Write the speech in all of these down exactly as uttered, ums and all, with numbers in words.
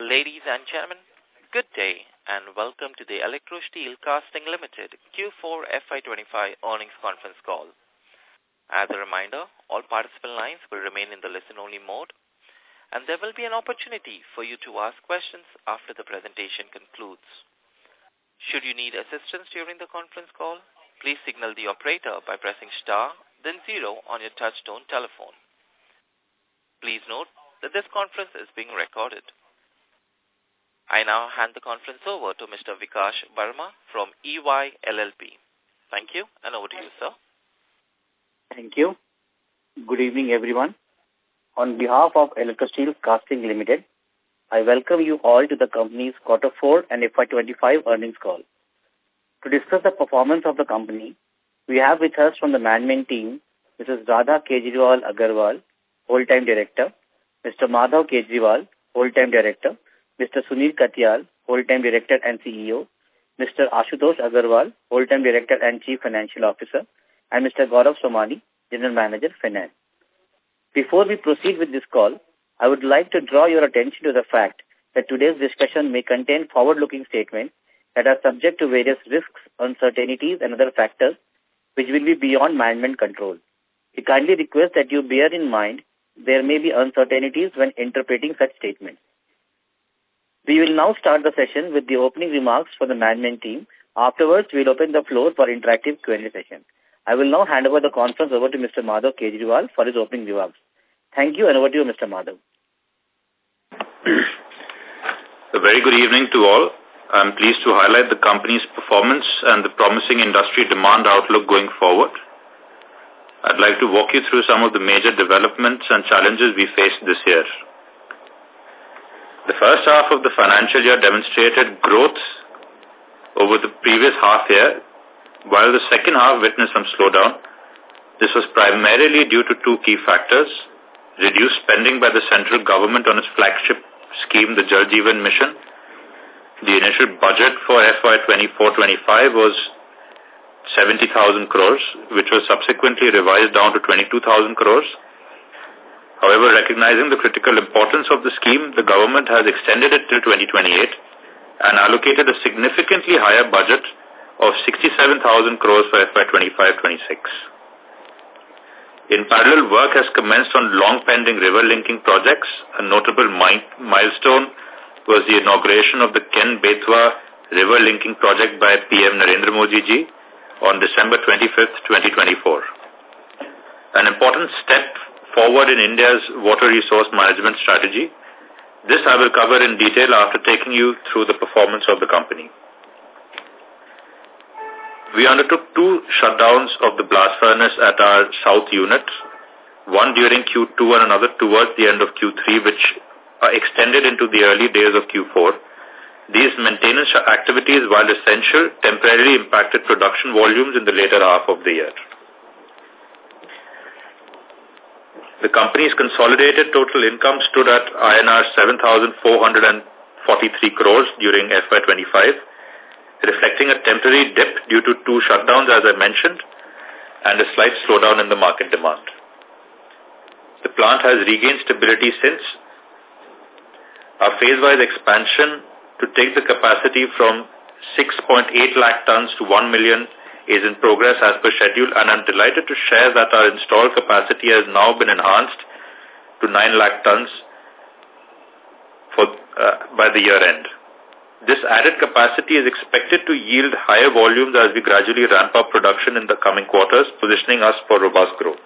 Ladies and gentlemen, good day and welcome to the Electro-Steel Casting Limited Q four F Y twenty-five earnings conference call. As a reminder, all participant lines will remain in the listen-only mode, and there will be an opportunity for you to ask questions after the presentation concludes. Should you need assistance during the conference call, please signal the operator by pressing star, then zero on your touch-tone telephone. Please note that this conference is being recorded. I now hand the conference over to Mister Vikash Verma from E Y L L P. Thank you, and over to you, sir. Thank you. Good evening, everyone. On behalf of Electro-Steel Casting Limited, I welcome you all to the company's Quarter four and F Y twenty-five earnings call. To discuss the performance of the company, we have with us from the management team, Missus Radha Kejriwal Agarwal, Whole-Time Director, Mister Madhav Kejriwal, Whole-Time Director, Mister Sunil Katyal, Whole-Time Director and C E O, Mister Ashutosh Agarwal, Whole-Time Director and Chief Financial Officer, and Mister Gaurav Somani, General Manager, Finance. Before we proceed with this call, I would like to draw your attention to the fact that today's discussion may contain forward-looking statements that are subject to various risks, uncertainties, and other factors which will be beyond management control. We kindly request that you bear in mind there may be uncertainties when interpreting such statements. We will now start the session with the opening remarks for the management team. Afterwards, we'll open the floor for interactive Q and A session. I will now hand over the conference over to Mister Madhav Kejriwal for his opening remarks. Thank you, and over to you, Mister Madhav. A very good evening to all. I'm pleased to highlight the company's performance and the promising industry demand outlook going forward. I'd like to walk you through some of the major developments and challenges we faced this year. The first half of the financial year demonstrated growth over the previous half year, while the second half witnessed some slowdown. This was primarily due to two key factors: reduced spending by the central government on its flagship scheme, the Jal Jeevan Mission. The initial budget for F Y twenty-four twenty-five was seventy thousand crores, which was subsequently revised down to twenty-two thousand crores. However, recognizing the critical importance of the scheme, the government has extended it till twenty twenty-eight and allocated a significantly higher budget of sixty-seven thousand crores for F Y twenty-five twenty-six. In parallel, work has commenced on long-pending river-linking projects. A notable mi- milestone was the inauguration of the Ken-Betwa river-linking project by P M Narendra Modi ji on December twenty-fifth, twenty twenty-four. An important step forward in India's water resource management strategy. This I will cover in detail after taking you through the performance of the company. We undertook two shutdowns of the blast furnace at our south unit, one during Q two and another towards the end of Q three, which are extended into the early days of Q four. These maintenance activities, while essential, temporarily impacted production volumes in the later half of the year. The company's consolidated total income stood at I N R seven thousand four hundred forty-three crores during F Y twenty-five, reflecting a temporary dip due to two shutdowns, as I mentioned, and a slight slowdown in the market demand. The plant has regained stability since. Our phase-wise expansion to take the capacity from six point eight lakh tons to one million is in progress as per schedule, and I'm delighted to share that our installed capacity has now been enhanced to nine lakh tons for, uh, by the year end. This added capacity is expected to yield higher volumes as we gradually ramp up production in the coming quarters, positioning us for robust growth.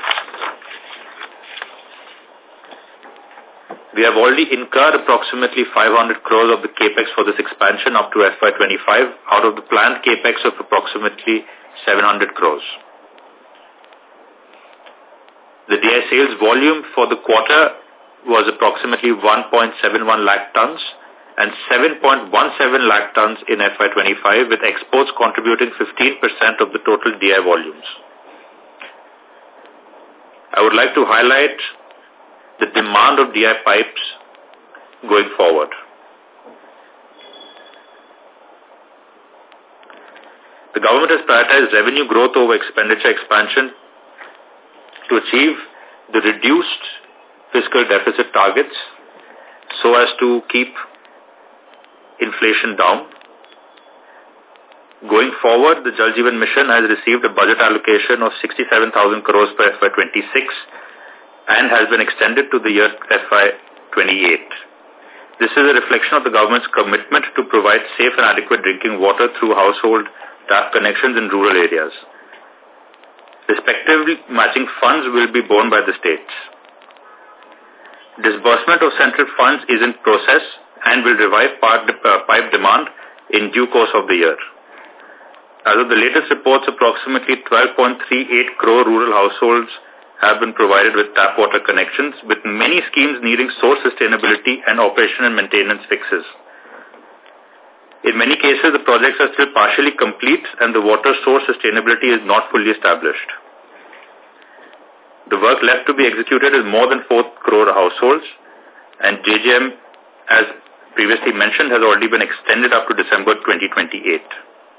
We have already incurred approximately five hundred crores of the capex for this expansion up to F Y twenty-five out of the planned capex of approximately seven hundred crores. The D I sales volume for the quarter was approximately one point seven one lakh tons and seven point one seven lakh tons in F Y twenty-five, with exports contributing fifteen percent of the total D I volumes. I would like to highlight the demand of D I pipes going forward. The government has prioritized revenue growth over expenditure expansion to achieve the reduced fiscal deficit targets so as to keep inflation down. Going forward, the Jal Jeevan Mission has received a budget allocation of sixty-seven thousand crores for F Y twenty-six and has been extended to the year F Y twenty-eight. This is a reflection of the government's commitment to provide safe and adequate drinking water through household tap connections in rural areas. Respectively, matching funds will be borne by the states. Disbursement of central funds is in process and will revive pipe demand in due course of the year. As of the latest reports, approximately twelve point three eight crore rural households have been provided with tap water connections, with many schemes needing source sustainability and operation and maintenance fixes. In many cases, the projects are still partially complete and the water source sustainability is not fully established. The work left to be executed is more than four crore households, and J J M, as previously mentioned, has already been extended up to December twenty twenty-eight.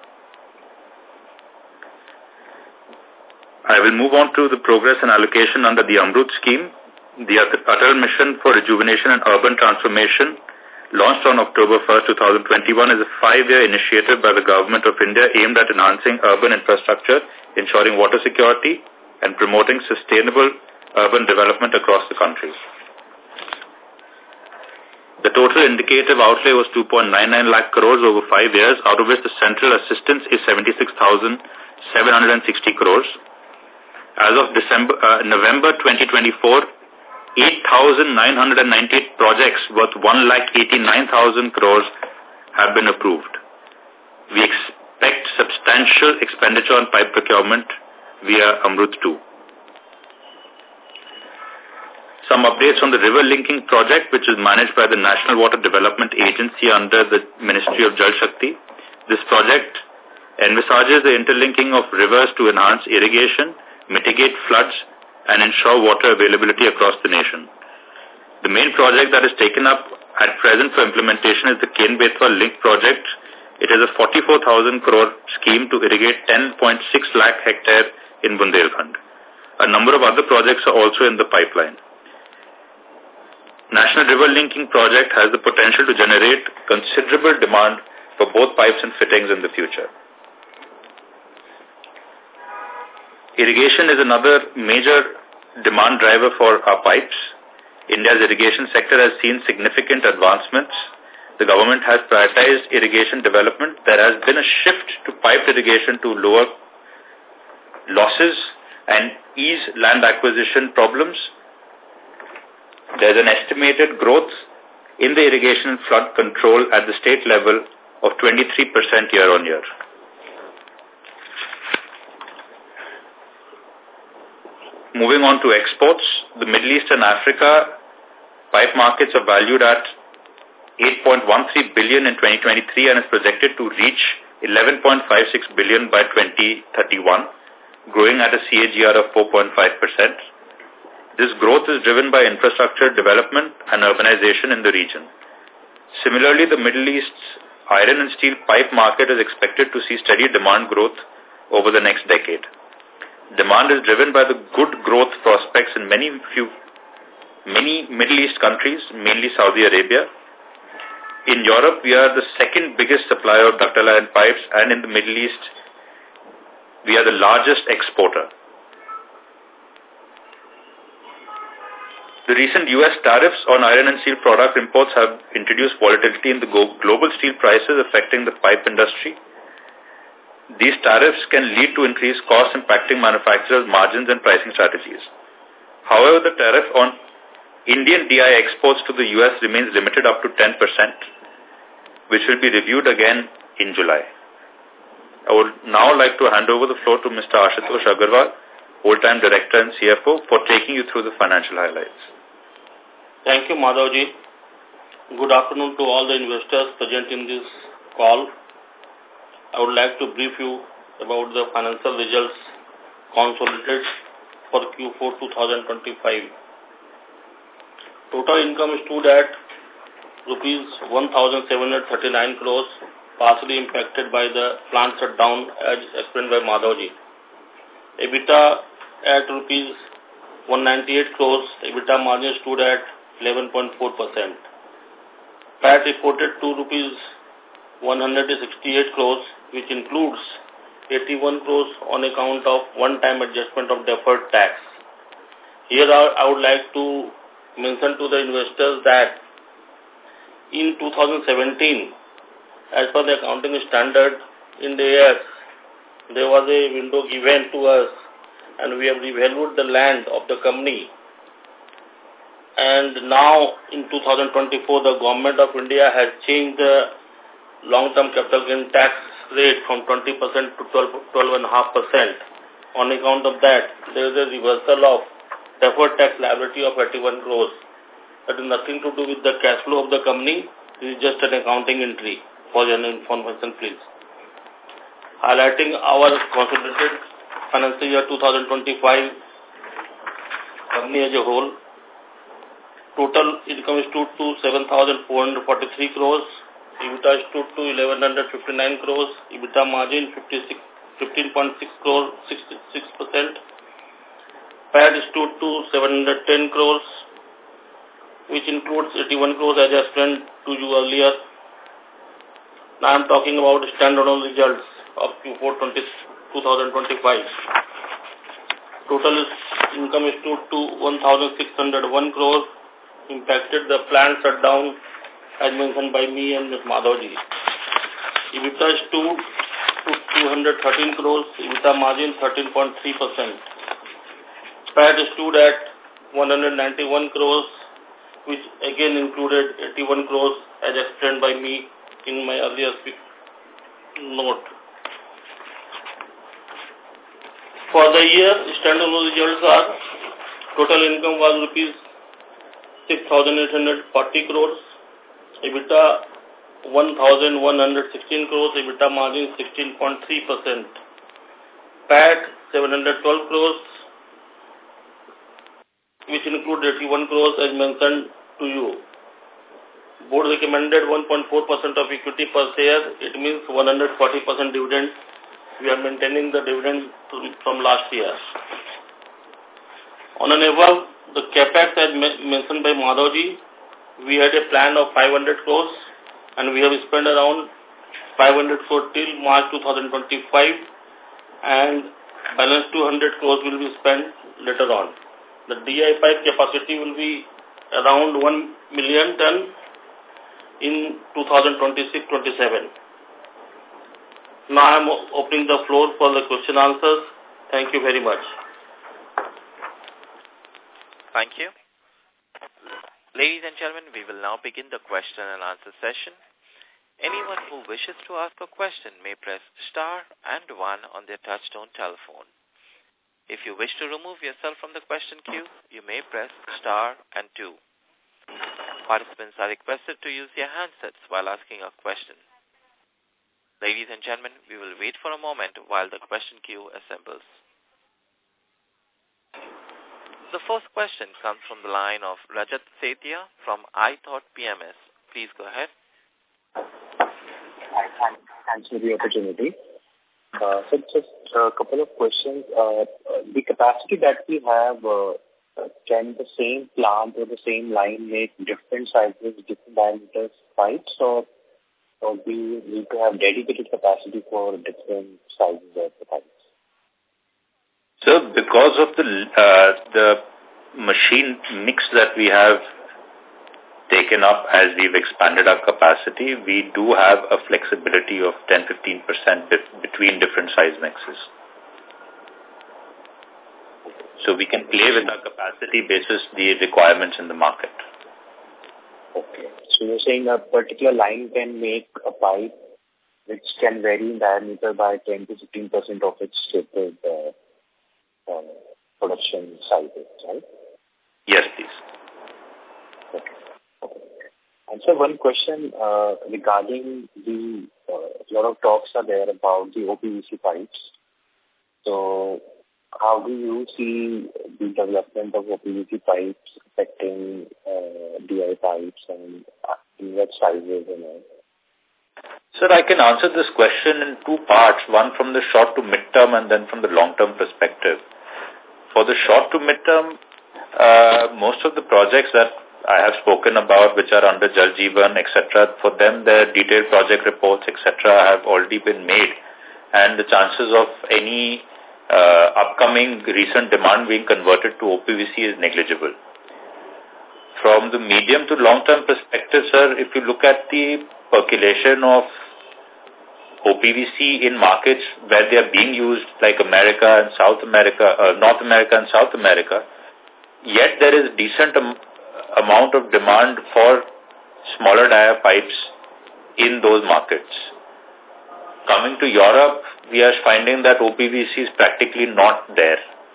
I will move on to the progress and allocation under the Amrut scheme. The Atal Mission for Rejuvenation and Urban Transformation, launched on October first, twenty twenty-one, is a five-year initiative by the Government of India aimed at enhancing urban infrastructure, ensuring water security, and promoting sustainable urban development across the country. The total indicative outlay was two point nine nine lakh crores over five years, out of which the central assistance is seventy-six thousand seven hundred sixty crores. As of December, uh, November twenty twenty-four, eight thousand nine hundred ninety-eight projects worth one lakh eighty-nine thousand crores have been approved. We expect substantial expenditure on pipe procurement via Amrut two. Some updates on the river linking project, which is managed by the National Water Development Agency under the Ministry of Jal Shakti. This project envisages the interlinking of rivers to enhance irrigation, mitigate floods, and ensure water availability across the nation. The main project that is taken up at present for implementation is the Ken-Betwa Link project. It is a forty-four thousand crore scheme to irrigate ten point six lakh hectare in Bundelkhand. A number of other projects are also in the pipeline. National River Linking Project has the potential to generate considerable demand for both pipes and fittings in the future. Irrigation is another major demand driver for our pipes. India's irrigation sector has seen significant advancements. The government has prioritized irrigation development. There has been a shift to piped irrigation to lower losses and ease land acquisition problems. There is an estimated growth in the irrigation and flood control at the state level of twenty-three percent year on year. Moving on to exports, the Middle East and Africa pipe markets are valued at eight point one three billion in twenty twenty-three and is projected to reach eleven point five six billion by twenty thirty-one, growing at a C A G R of four point five percent. This growth is driven by infrastructure development and urbanization in the region. Similarly, the Middle East's iron and steel pipe market is expected to see steady demand growth over the next decade. Demand is driven by the good growth prospects in many few, many Middle East countries, mainly Saudi Arabia. In Europe, we are the second biggest supplier of ductile iron pipes, and in the Middle East, we are the largest exporter. The recent U S tariffs on iron and steel product imports have introduced volatility in the global steel prices affecting the pipe industry. These tariffs can lead to increased costs impacting manufacturers' margins and pricing strategies. However, the tariff on Indian D I exports to the U S remains limited up to ten percent, which will be reviewed again in July. I would now like to hand over the floor to Mister Ashutosh Agarwal, Whole-Time Director and C F O, for taking you through the financial highlights. Thank you, Madhavji. Good afternoon to all the investors present in this call. I would like to brief you about the financial results consolidated for Q four twenty twenty-five. Total income stood at rupees one thousand seven hundred thirty-nine crores, partially impacted by the plant shutdown as explained by Madhavji. EBITDA at rupees one hundred ninety-eight crores, EBITDA margin stood at eleven point four percent. P A T reported two rupees one hundred sixty-eight crores, which includes eighty-one crores on account of one-time adjustment of deferred tax. Here I would like to mention to the investors that in two thousand seventeen, as per the accounting standard in the A S, there was a window given to us and we have revalued the land of the company. And now in two thousand twenty-four, the government of India has changed the long-term capital gain tax rate from twenty percent to twelve point five percent. On account of that, there is a reversal of deferred tax liability of eighty-one crores. That is nothing to do with the cash flow of the company. This is just an accounting entry. For your information, please. Highlighting our consolidated financial year two thousand twenty-five company as a whole, total income stood to seven thousand four hundred forty-three crores, EBITDA stood to eleven fifty-nine crores, EBITDA margin fifteen point six crores, sixty-six percent, P A T stood to seven hundred ten crores, which includes eighty-one crores as I explained to you earlier. Now I am talking about standalone results of Q four twenty twenty-five. Total income stood to one thousand six hundred one crores, impacted the plant shutdown as mentioned by me and Miz Madhavji. EBITDA stood to two hundred thirteen crores, EBITDA margin thirteen point three percent. P A T stood at one hundred ninety-one crores, which again included eighty-one crores as explained by me in my earlier note. For the year, standalone results are total income was rupees six thousand eight hundred forty crores, EBITDA one thousand one hundred sixteen crores, EBITDA margin sixteen point three percent, P A T seven hundred twelve crores, which include eighty-one crores as mentioned to you. Board recommended one point four percent of equity per share. It means one hundred forty percent dividend. We are maintaining the dividend from last year. On an above, the capex as mentioned by Madhavji, we had a plan of five hundred crores and we have spent around five hundred crores till March two thousand twenty-five, and balance two hundred crores will be spent later on. The D I pipe capacity will be around one million ton in two thousand twenty-six twenty-seven. Now I am opening the floor for the question answers. Thank you very much. Thank you. Ladies and gentlemen, we will now begin the question and answer session. Anyone who wishes to ask a question may press star and one on their touchtone telephone. If you wish to remove yourself from the question queue, you may press star and two. Participants are requested to use their handsets while asking a question. Ladies and gentlemen, we will wait for a moment while the question queue assembles. The first question comes from the line of Rajat Sethia from iThought P M S. Please go ahead. Hi, thanks for the opportunity. Uh, so just a couple of questions. Uh, the capacity that we have, uh, can the same plant or the same line make different sizes, different diameters pipes, or, or we need to have dedicated capacity for different sizes of the pipes? So because of the uh, the machine mix that we have taken up as we've expanded our capacity, we do have a flexibility of ten to fifteen percent between different size mixes. So we can play with our capacity basis the requirements in the market. Okay. So you're saying a particular line can make a pipe which can vary in diameter by ten to fifteen percent of its stated uh, uh, production sizes, right? Yes, please. Okay. Okay. And so one question uh, regarding the, uh, a lot of talks are there about the O P V C pipes. So how do you see the development of O P V C pipes affecting uh, D I pipes and uh, in what sizes and all? Sir, I can answer this question in two parts, one from the short to mid-term and then from the long-term perspective. For the short to mid-term, uh, most of the projects that I have spoken about, which are under Jal Jeevan, et cetera, for them, their detailed project reports, et cetera, have already been made, and the chances of any uh, upcoming recent demand being converted to O P V C is negligible. From the medium to long-term perspective, sir, if you look at the percolation of O P V C in markets where they are being used, like America and South America, uh, North America and South America, yet there is decent am amount of demand for smaller dia pipes in those markets. Coming to Europe, we are finding that O P V C is practically not there.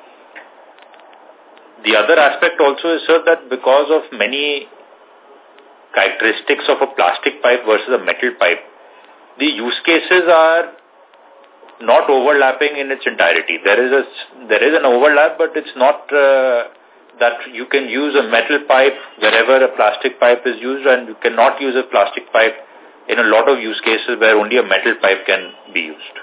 The other aspect also is, sir, that because of many characteristics of a plastic pipe versus a metal pipe, the use cases are not overlapping in its entirety. There is a there is an overlap, but it's not uh, that you can use a metal pipe wherever a plastic pipe is used, and you cannot use a plastic pipe in a lot of use cases where only a metal pipe can be used.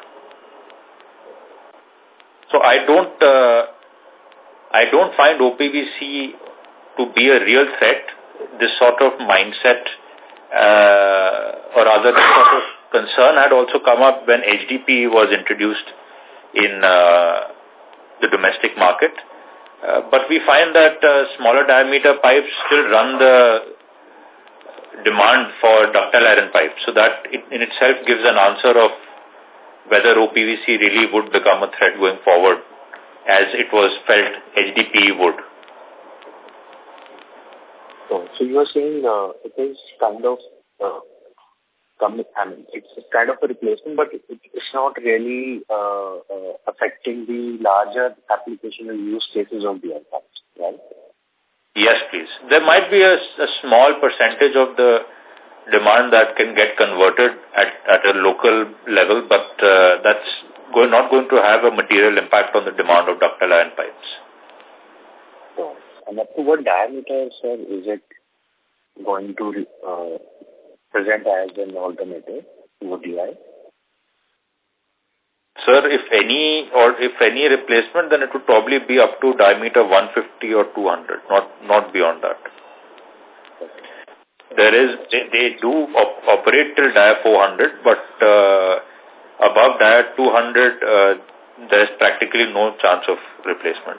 So I don't uh, I don't find O P V C to be a real threat. This sort of mindset, uh, or rather this sort of concern had also come up when H D P was introduced in uh, the domestic market. Uh, but we find that uh, smaller diameter pipes still run the demand for ductile iron pipes. So that it, in itself gives an answer of whether O P V C really would become a threat going forward, as it was felt H D P would. So, so you are saying uh, it is kind of, uh, coming, I mean, it's kind of a replacement, but it, it's not really uh, uh, affecting the larger applicational use cases of the air pipes, right? Yes, please. There might be a, a small percentage of the demand that can get converted at, at a local level, but uh, that's go, not going to have a material impact on the demand of ductile iron pipes. So, and up to what diameter, sir, is it going to uh, present as an alternative to O D I? Sir, if any or if any replacement, then it would probably be up to diameter one fifty or two hundred, not not beyond that. There is they, they do op operate till dia four hundred, but uh, above dia two hundred, uh, there is practically no chance of replacement.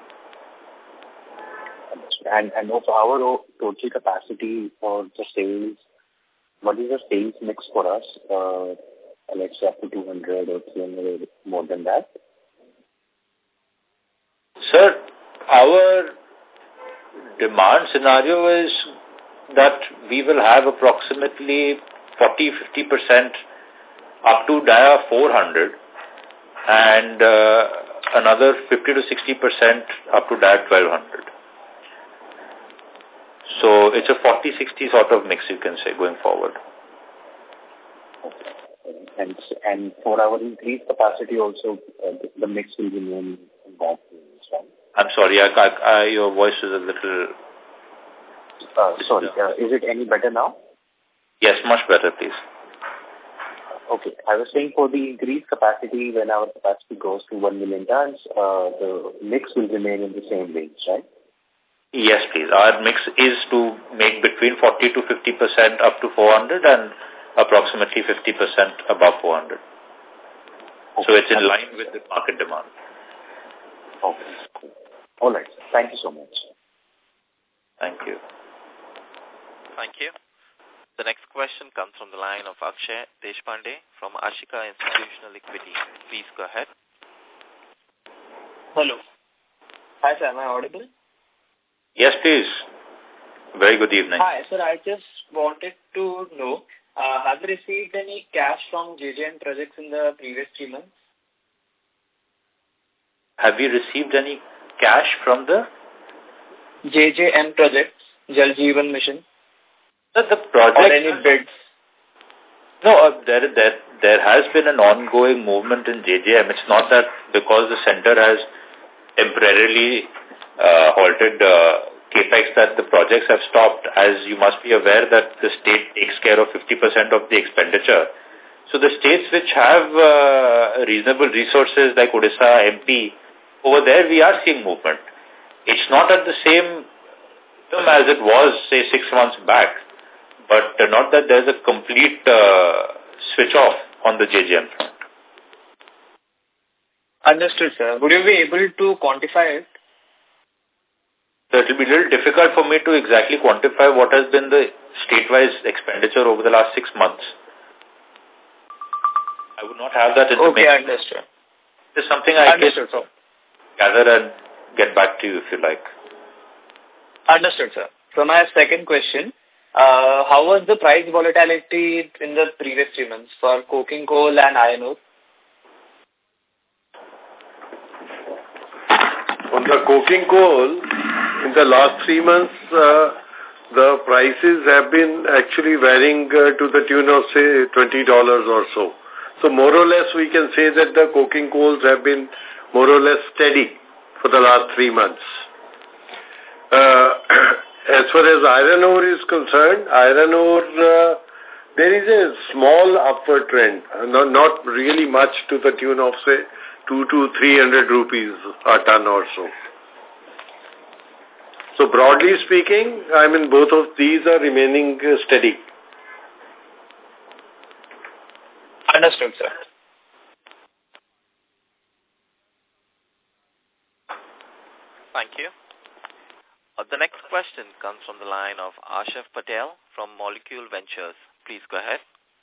And and of our total capacity for the sales, what is the sales mix for us? Uh, let's say up to two hundred or three hundred, more than that? Sir, our demand scenario is that we will have approximately forty to fifty percent up to dia four hundred and uh, another fifty to sixty percent up to dia twelve hundred. So it's a forty sixty sort of mix, you can say, going forward. And and for our increased capacity also, uh, the, the mix will remain in that range, right? I'm sorry, I, I, I, your voice is a little... Uh, sorry, uh, is it any better now? Yes, much better, please. Okay, I was saying for the increased capacity, when our capacity goes to one million tons, uh, the mix will remain in the same range, right? Yes, please. Our mix is to make between forty to fifty percent up to four hundred and approximately fifty percent above four hundred. Okay. So it's in line with the market demand. Okay. All right. Thank you so much. Thank you. Thank you. The next question comes from the line of Akshay Deshpande from Ashika Institutional Equity. Please go ahead. Hello. Hi, sir. Am I audible? Yes, please. Very good evening. Hi, sir. I just wanted to know, uh, have you received any cash from J J M projects in the previous three months? Have you received any cash from the J J M projects, Jal Jeevan Mission? The, the project... Or any bids? No, uh, there, there, there has been an ongoing movement in J J M. It's not that because the center has temporarily uh, halted uh, capex that the projects have stopped. As you must be aware that the state takes care of fifty percent of the expenditure. So the states which have uh, reasonable resources like Odisha, M P, over there we are seeing movement. It's not at the same momentum as it was, say, six months back, but uh, not that there's a complete uh, switch off on the J J M front. Understood, sir. Would you be able to quantify it? So it will be a little difficult for me to exactly quantify what has been the state-wise expenditure over the last six months. I would not have that information. Okay, understood. It's something I understood, can sir. gather and get back to you if you like. Understood, sir. So my second question, uh, how was the price volatility in the previous three months for coking coal and iron ore? On the coking coal, in the last three months, uh, the prices have been actually varying uh, to the tune of, say, twenty dollars or so. So more or less we can say that the coking coals have been more or less steady for the last three months. Uh, as far as iron ore is concerned, iron ore, uh, there is a small upward trend, uh, not, not really much to the tune of, say, two to three hundred rupees a ton or so. So broadly speaking, I mean, both of these are remaining uh, steady. Understood, sir. Thank you. Uh, the next question comes from the line of Ashaf Patel from Molecule Ventures. Please go ahead.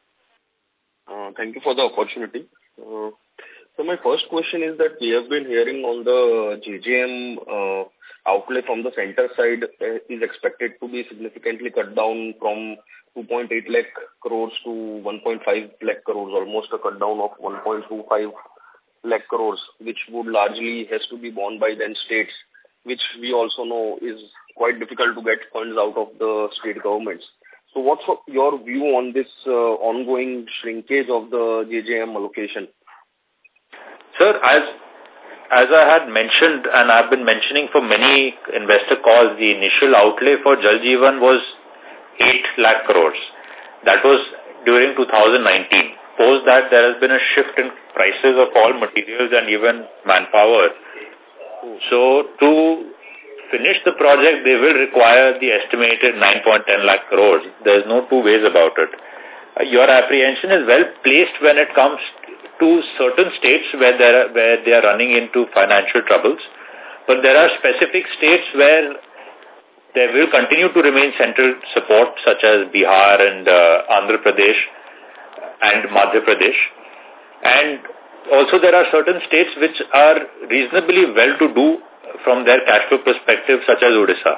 Uh, thank you for the opportunity. Uh, so my first question is that we have been hearing on the J J M uh, outlay from the center side uh, is expected to be significantly cut down from two point eight lakh crores to one point five lakh crores, almost a cut down of one point two five lakh crores, which would largely has to be borne by then states, which we also know is quite difficult to get funds out of the state governments. So what's your view on this uh, ongoing shrinkage of the J J M allocation? Sir, as as I had mentioned and I've been mentioning for many investor calls, the initial outlay for Jal Jeevan was eight lakh crores. That was during two thousand nineteen. Post that, there has been a shift in prices of all materials and even manpower. So to finish the project, they will require the estimated nine point one zero lakh crores. There's no two ways about it. Uh, your apprehension is well placed when it comes to certain states where they are, where they are running into financial troubles. But there are specific states where there will continue to remain central support, such as Bihar and uh, Andhra Pradesh and Madhya Pradesh. And also there are certain states which are reasonably well-to-do from their cash flow perspective, such as Odisha.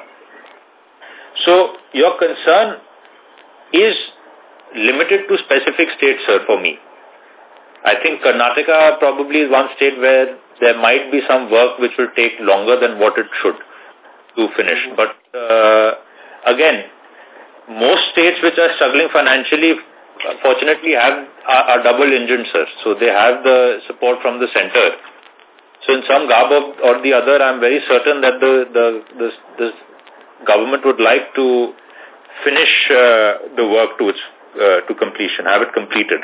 So your concern is limited to specific states, sir, for me. I think Karnataka probably is one state where there might be some work which will take longer than what it should to finish. Mm-hmm. But uh, again, most states which are struggling financially, fortunately, have are, are double-engined, sir. So they have the support from the center. So in some garb or the other, I'm very certain that the the the, the government would like to finish uh, the work to its uh, to completion, have it completed.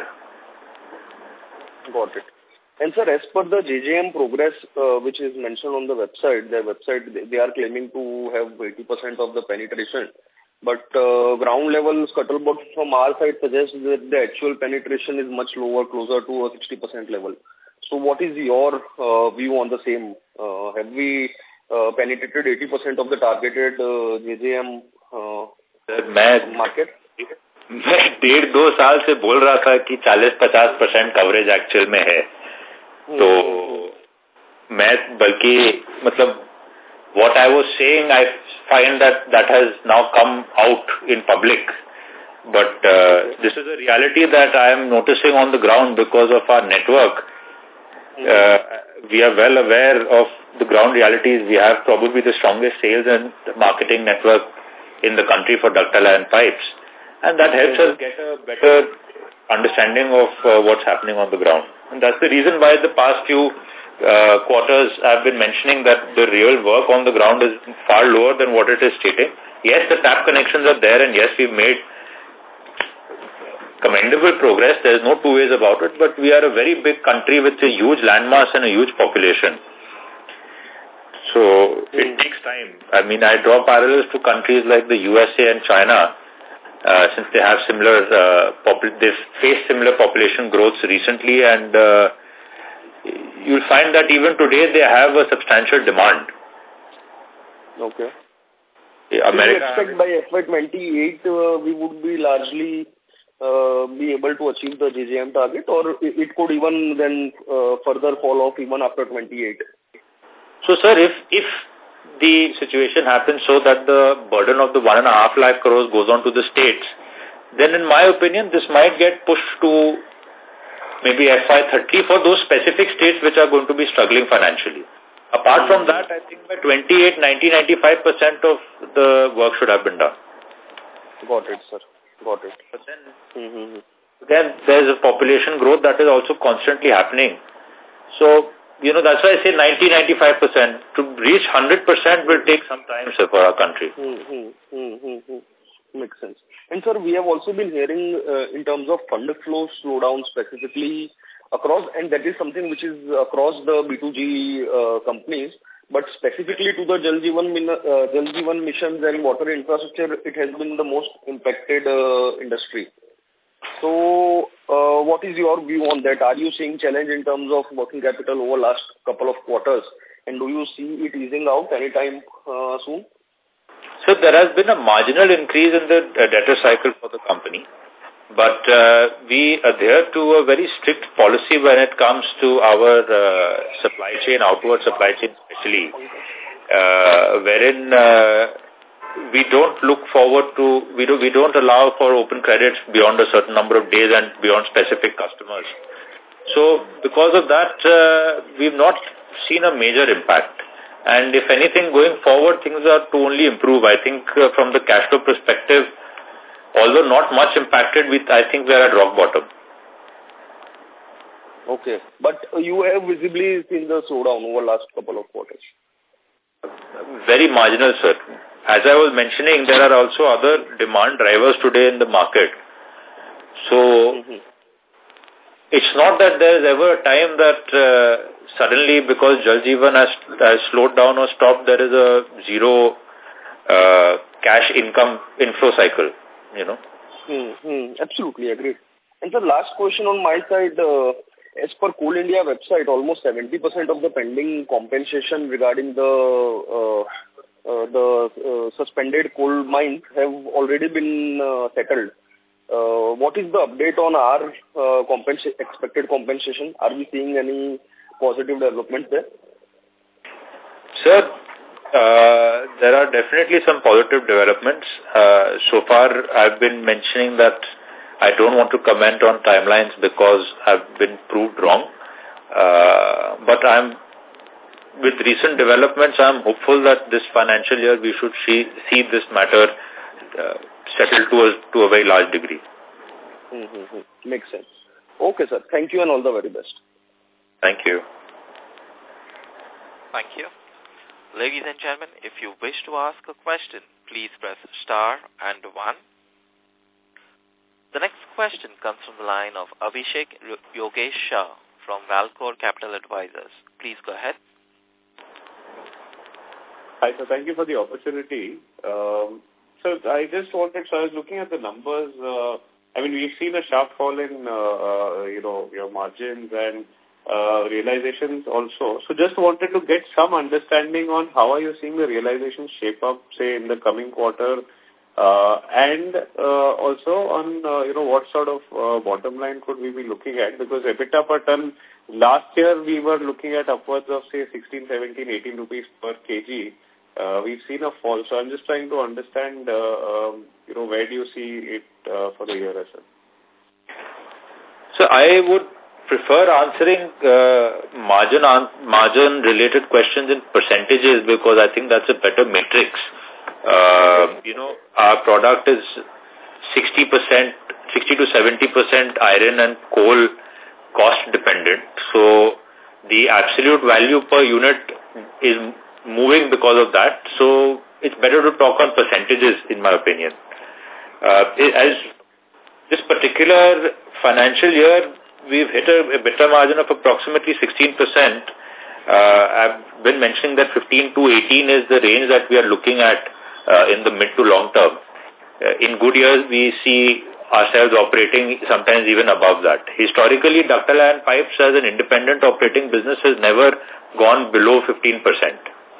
Got it. And sir, as per the J J M progress, uh, which is mentioned on the website, their website, they are claiming to have eighty percent of the penetration. But uh, ground level scuttlebutt from our side suggests that the actual penetration is much lower, closer to a sixty percent level. So what is your uh, view on the same? Uh, have we uh, penetrated eighty percent of the targeted uh, J J M uh, market? मैं डेढ़ दो साल से बोल रहा था कि चालीस पचास परसेंट कवरेज एक्चुअल में है, तो मैं बल्कि मतलब what I was saying, I find that that has now come out in public, but uh, this is a reality that I am noticing on the ground because of our network. Uh, we are well aware of the ground realities. We have probably the strongest sales and marketing network in the country for ductile iron pipes. And that helps us get a better understanding of uh, what's happening on the ground. And that's the reason why the past few uh, quarters I've been mentioning that the real work on the ground is far lower than what it is stating. Yes, the tap connections are there, and yes, we've made commendable progress. There's no two ways about it, but we are a very big country with a huge landmass and a huge population. So mm. it takes time. I mean, I draw parallels to countries like the U S A and China, uh, since they have similar, uh, they've faced similar population growths recently, and uh, you'll find that even today they have a substantial demand. Okay. Yeah, America, do you expect by F Y twenty-eight uh, we would be largely uh, be able to achieve the J J M target, or it could even then uh, further fall off even after twenty-eight? So, sir, if if the situation happens so that the burden of the one and a half lakh crores goes on to the states, then in my opinion, this might get pushed to maybe F Y thirty for those specific states which are going to be struggling financially. Apart from that, I think by twenty-eight, ninety, ninety-five percent of the work should have been done. Got it, sir. Got it. But then, mm-hmm. then there's a population growth that is also constantly happening. So, you know, that's why I say ninety, ninety-five percent. To reach one hundred percent will take some time, sir, for our country. Mm-hmm. Mm-hmm. Makes sense. And, sir, we have also been hearing uh, in terms of fund flow slowdown specifically across, and that is something which is across the B two G uh, companies, but specifically to the Jal Jeevan, uh, Jal Jeevan missions and water infrastructure, it has been the most impacted uh, industry. So, uh, what is your view on that? Are you seeing challenge in terms of working capital over last couple of quarters, and do you see it easing out anytime uh, soon? So, there has been a marginal increase in the uh, debtor cycle for the company. But uh, we adhere to a very strict policy when it comes to our uh, supply chain, outward supply chain especially, uh, wherein uh, we don't look forward to, we, do, we don't allow for open credits beyond a certain number of days and beyond specific customers. So because of that, uh, we've not seen a major impact. And if anything, going forward, things are to only improve. I think uh, from the cash flow perspective, although not much impacted, with I think we are at rock bottom. Okay. But you have visibly seen the slowdown over last couple of quarters. Very marginal, sir. As I was mentioning, there are also other demand drivers today in the market. So, mm-hmm. it's not that there is ever a time that uh, suddenly because Jal Jeevan has, has slowed down or stopped, there is a zero uh, cash income inflow cycle. You know? Mm-hmm. Absolutely agree. And the last question on my side, uh, as per Coal India website, almost seventy percent of the pending compensation regarding the uh, uh, the uh, suspended coal mines have already been uh, settled. Uh, what is the update on our uh, compensa- expected compensation? Are we seeing any positive development there? Sir, Uh, there are definitely some positive developments. Uh, so far, I've been mentioning that I don't want to comment on timelines because I've been proved wrong. Uh, but I'm, with recent developments, I'm hopeful that this financial year we should see, see this matter uh, settled to a, to a very large degree. Mm-hmm. Makes sense. Okay, sir. Thank you and all the very best. Thank you. Thank you. Ladies and gentlemen, if you wish to ask a question, please press star and one. The next question comes from the line of Abhishek Yogesh Shah from Valcore Capital Advisors. Please go ahead. Hi, sir. Thank you for the opportunity. Um, so I just wanted, so I was looking at the numbers. Uh, I mean, we've seen a sharp fall in, uh, uh, you know, your margins and Uh, realizations also. So just wanted to get some understanding on how are you seeing the realizations shape up, say, in the coming quarter, uh, and uh, also on, uh, you know, what sort of uh, bottom line could we be looking at? Because EBITDA per ton, last year we were looking at upwards of, say, sixteen, seventeen, eighteen rupees per kg. Uh, we've seen a fall. So I'm just trying to understand, uh, um, you know, where do you see it uh, for the year as well? So I would prefer answering uh, margin margin related questions in percentages because I think that's a better matrix. Uh, you know, our product is sixty percent, sixty to seventy percent iron and coal cost dependent. So the absolute value per unit is moving because of that. So it's better to talk on percentages, in my opinion. Uh, as this particular financial year, we've hit a EBITDA margin of approximately sixteen percent, uh, I've been mentioning that fifteen to eighteen is the range that we are looking at uh, in the mid to long term. Uh, in good years, we see ourselves operating sometimes even above that. Historically, ductile iron pipes as an independent operating business has never gone below fifteen percent.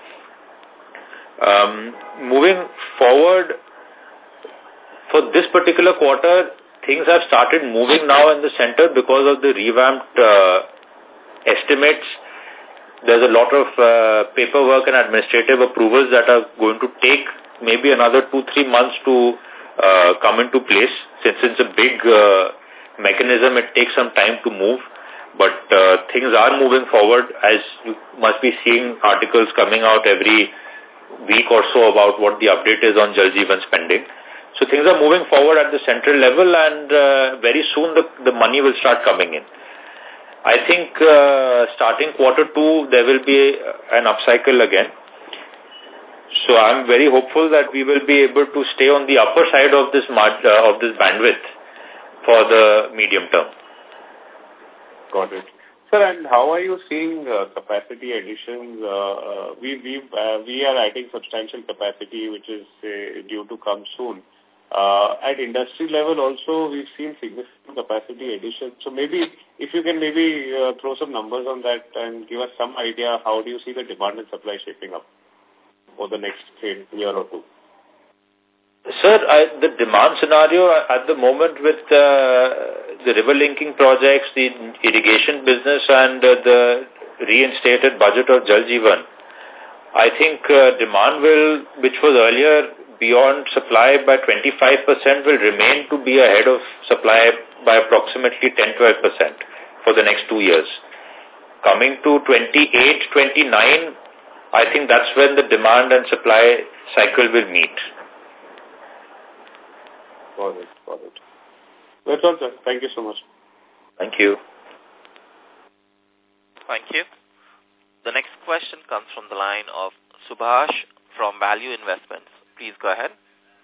Um, moving forward, for this particular quarter, things have started moving now in the center because of the revamped uh, estimates. There's a lot of uh, paperwork and administrative approvals that are going to take maybe another two, three months to uh, come into place. Since it's a big uh, mechanism, it takes some time to move. But uh, things are moving forward, as you must be seeing articles coming out every week or so about what the update is on Jal Jeevan spending. So things are moving forward at the central level, and uh, very soon the, the money will start coming in. I think uh, starting quarter two, there will be an upcycle again. So I'm very hopeful that we will be able to stay on the upper side of this marg uh, of this bandwidth for the medium term. Got it. Sir, and how are you seeing uh, capacity additions? Uh, uh, we we uh, we are adding substantial capacity, which is uh, due to come soon. Uh, at industry level also, we've seen significant capacity addition. So maybe, if you can maybe uh, throw some numbers on that and give us some idea, how do you see the demand and supply shaping up for the next, say, year or two? Sir, I, the demand scenario at the moment with uh, the river linking projects, the irrigation business and uh, the reinstated budget of Jal Jeevan, I think uh, demand will, which was earlier beyond supply by twenty-five percent, will remain to be ahead of supply by approximately ten to twelve percent for the next two years. Coming to twenty-eight, twenty-nine, I think that's when the demand and supply cycle will meet. Got it, got it. That's all, sir. Thank you so much. Thank you. Thank you. The next question comes from the line of Subhash from Value Investments. Please go ahead.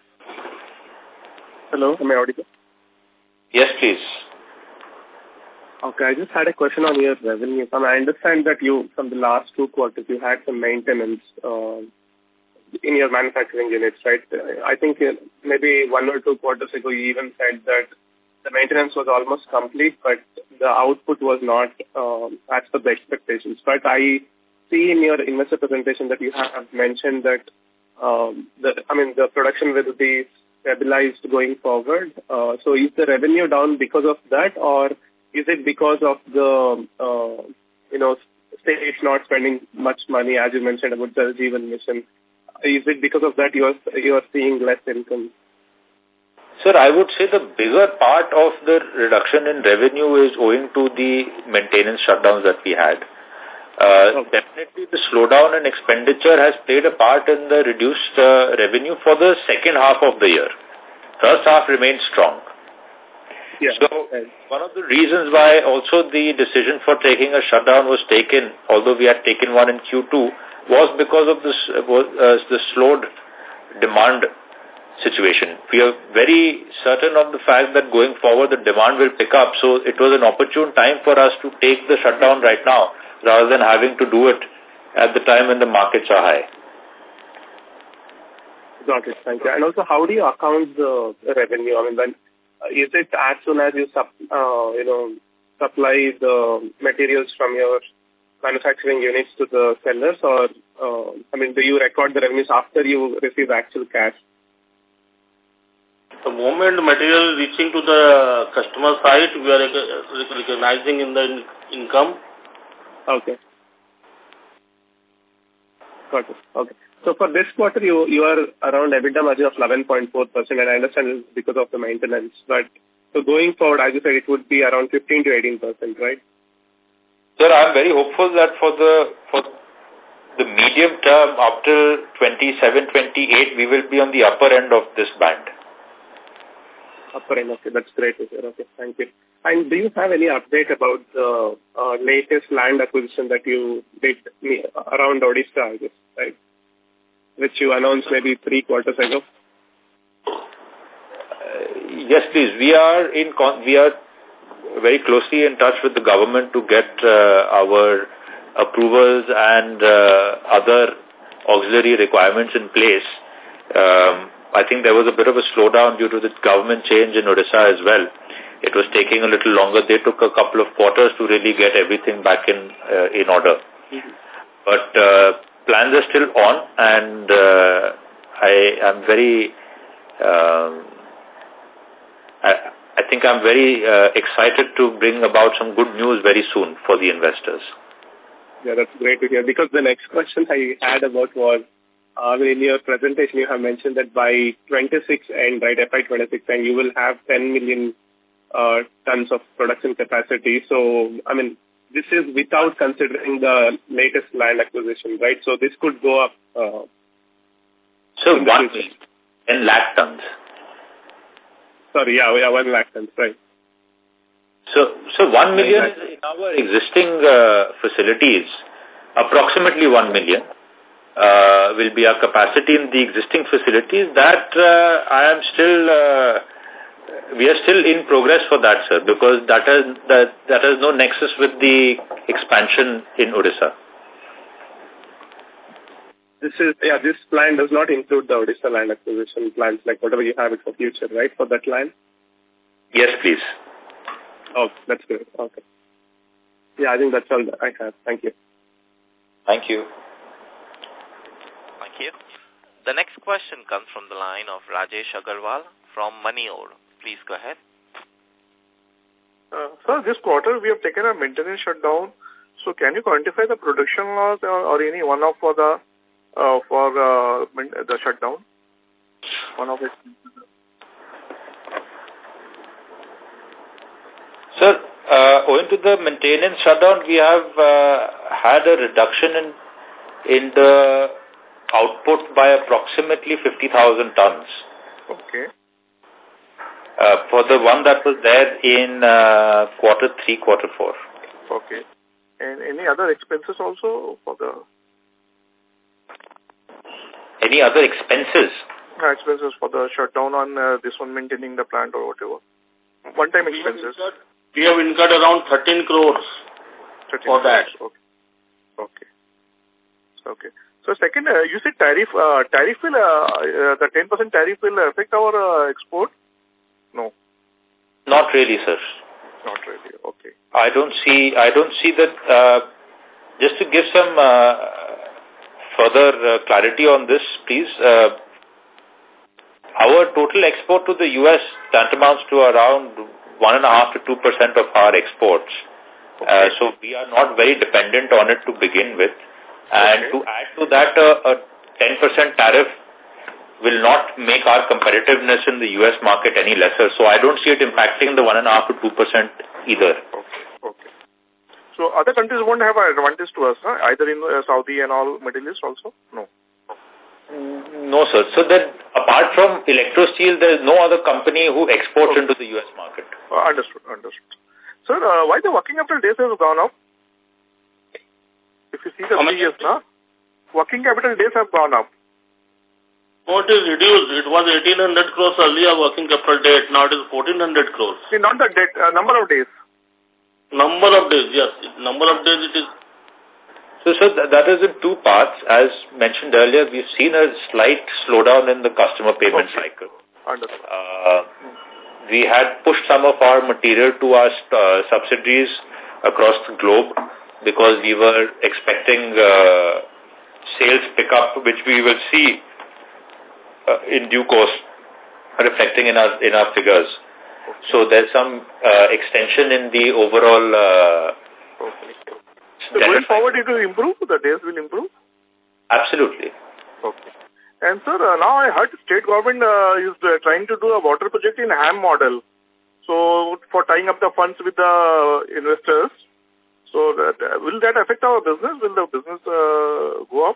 Hello, am I audible? Yes, please. Okay, I just had a question on your revenue. Um, I understand that you, from the last two quarters, you had some maintenance uh, in your manufacturing units, right? I think maybe one or two quarters ago, you even said that the maintenance was almost complete, but the output was not um, as per the expectations. But I see in your investor presentation that you have mentioned that Um, the, I mean, the production will be stabilized going forward. Uh, so is the revenue down because of that, or is it because of the, uh, you know, states not spending much money, as you mentioned about the Jal Jeevan mission? Is it because of that you are, you are seeing less income? Sir, I would say the bigger part of the reduction in revenue is owing to the maintenance shutdowns that we had. Uh, okay. Definitely the slowdown in expenditure has played a part in the reduced uh, revenue for the second half of the year. First half remained strong. Yeah. So one of the reasons why also the decision for taking a shutdown was taken, although we had taken one in Q two, was because of this, uh, the slowed demand situation. We are very certain of the fact that going forward the demand will pick up. So it was an opportune time for us to take the shutdown right now, rather than having to do it at the time when the markets are high. Got it, thank you. And also, how do you account the revenue? I mean, when, uh, is it as soon as you sup, uh, you know, supply the materials from your manufacturing units to the sellers, or, uh, I mean, do you record the revenues after you receive actual cash? The moment the material reaching to the customer site, we are recognizing in the income. Okay. Got it. Okay. So for this quarter, you you are around EBITDA margin of eleven point four percent, and I understand it's because of the maintenance. But so going forward, as you said, it would be around fifteen to eighteen percent, right? Sir, I'm very hopeful that for the for the medium term, after twenty-seven, twenty-eight, we will be on the upper end of this band. Upper end, okay. That's great to hear. Okay, thank you. And do you have any update about the uh, latest land acquisition that you did around Odisha, I guess, right? Which you announced maybe three quarters ago? Uh, yes, please. We are in con we are very closely in touch with the government to get uh, our approvals and uh, other auxiliary requirements in place, um, I think there was a bit of a slowdown due to the government change in Odisha as well. It was taking a little longer. They took a couple of quarters to really get everything back in uh, in order. Mm-hmm. But uh, plans are still on, and uh, I am very, um, I, I think I'm very uh, excited to bring about some good news very soon for the investors. Yeah, that's great to hear. Because the next question I had about was, uh, in your presentation you have mentioned that by twenty-six end, right, F Y twenty-six end, you will have ten million uh, tons of production capacity. So, I mean, this is without considering the latest land acquisition, right? So this could go up. Uh, so one ten lakh tons. Sorry, yeah, yeah, one lakh tons, right. So, so one million is in our existing uh, facilities, approximately one million uh, will be our capacity in the existing facilities. That uh, I am still, uh, we are still in progress for that, sir, because that has, that, that has no nexus with the expansion in Odisha. This is, yeah, this plan does not include the Odisha land acquisition plans, like whatever you have it for future, right, for that land? Yes, please. Oh, that's good. Okay. Yeah, I think that's all I have. Thank you. Thank you. Thank you. The next question comes from the line of Rajesh Agarwal from Moneyore. Please go ahead. Uh, sir, this quarter we have taken a maintenance shutdown. So can you quantify the production loss or, or any one-off for the uh, for uh, the shutdown? One of it. Sir, uh, owing to the maintenance shutdown, we have uh, had a reduction in in the output by approximately fifty thousand tons. Okay. Uh, for the one that was there in uh, quarter three, quarter four. Okay. And any other expenses also for the... Any other expenses? No, expenses for the shutdown on uh, this one, maintaining the plant or whatever. One-time expenses. We have incurred around thirteen crores thirteen for that. Okay. Okay. Okay. So second, uh, you said tariff, uh, tariff will, uh, uh, the ten percent tariff will affect our uh, export? No. Not really, sir. Not really. Okay. I don't see, I don't see that, uh, just to give some uh, further uh, clarity on this, please, uh, our total export to the U S tantamounts to around one and a half to two percent of our exports. Okay. Uh, so we are not very dependent on it to begin with. And okay. to add to that, uh, a ten percent tariff will not make our competitiveness in the U S market any lesser. So I don't see it impacting the one and a half to two percent either. Okay. Okay. So other countries won't have an advantage to us, huh? Either in uh, Saudi and all Middle East also? No. No, sir. So then, apart from Electro Steel, there is no other company who exports okay. into the U S market. Uh, understood, understood. Sir, uh, why the working capital days have gone up? If you see the three years now, working capital days have gone up. Oh, it is reduced. It was eighteen hundred crores earlier working capital debt. Now it is fourteen hundred crores. See, not the debt, uh, number of days. Number of days, yes. Number of days it is. So, sir, th that is in two parts. As mentioned earlier, we've seen a slight slowdown in the customer payment okay. cycle. Understood. Uh, we had pushed some of our material to our uh, subsidiaries across the globe because we were expecting uh, sales pickup, which we will see uh, in due course, reflecting in our in our figures. Okay. So there's some uh, extension in the overall. Uh, okay. So going forward, it will improve. The days will improve. Absolutely. Okay. And sir, uh, now I heard state government uh, is uh, trying to do a water project in HAM model. So for tying up the funds with the investors. So that, uh, will that affect our business? Will the business uh, go up?